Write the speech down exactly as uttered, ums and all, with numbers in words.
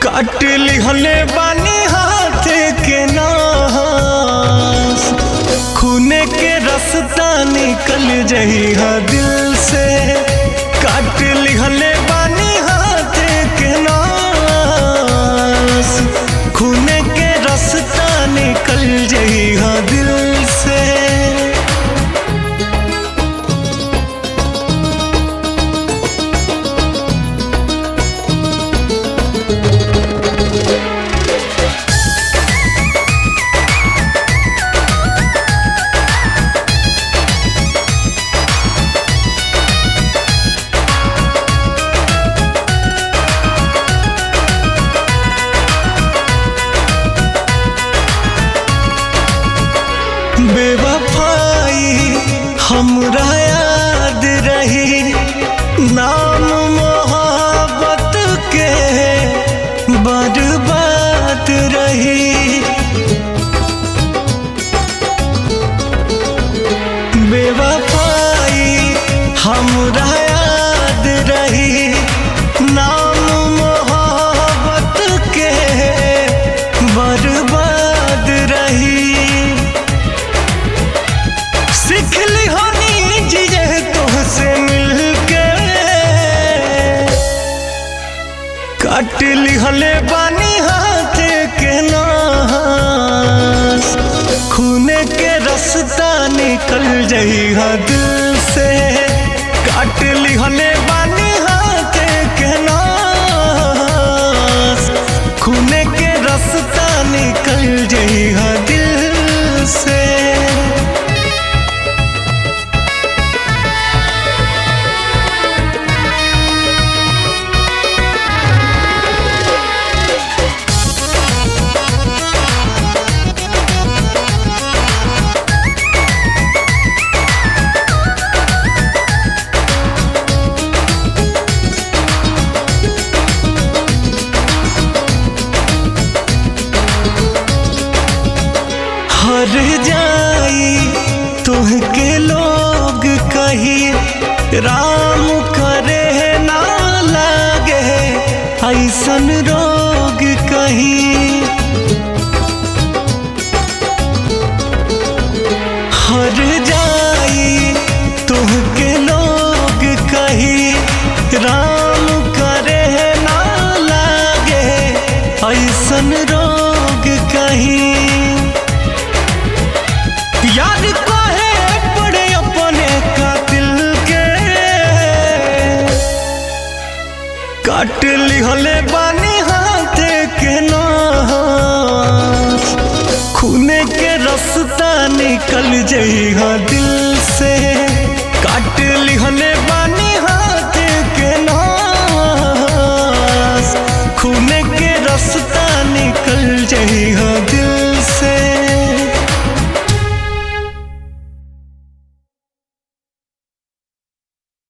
काट लिहले बानी हाथ के नास, खूने के रास्ता निकल जही हा दिल से। काट लिहले बानी हाथ के नास, खूने के रास्ता निकल जही हा दिल से। बेवफाई हमरा याद रही, नाम मोहब्बत के बर्बाद रही। बेवफाई हमरा याद रही, नाम मोहब्बत के बर्बाद रही। सिखली होनी जिये तुहसे मिलके, काट लिहले बानी हाथ के नास, खूने के रास्ता निकल जही हा दिल से। काट लिहले बानी हाथ के नास, खूने के रास्ता निकल जही हा दिल से। हर जाई तुहके लोग कही, राम करे ना लागे ऐसन रोग कही। हर जाई तुहके लोग कही, राम करे ना लागे ऐसन रोग कही। याद काहे पड़े अपने कातिल के, काट लिहले बानी हाथ के नास, खूने के रास्ता निकल जही हा दिल से। काट लिहले बानी हाथ के नास, खूने के रास्ता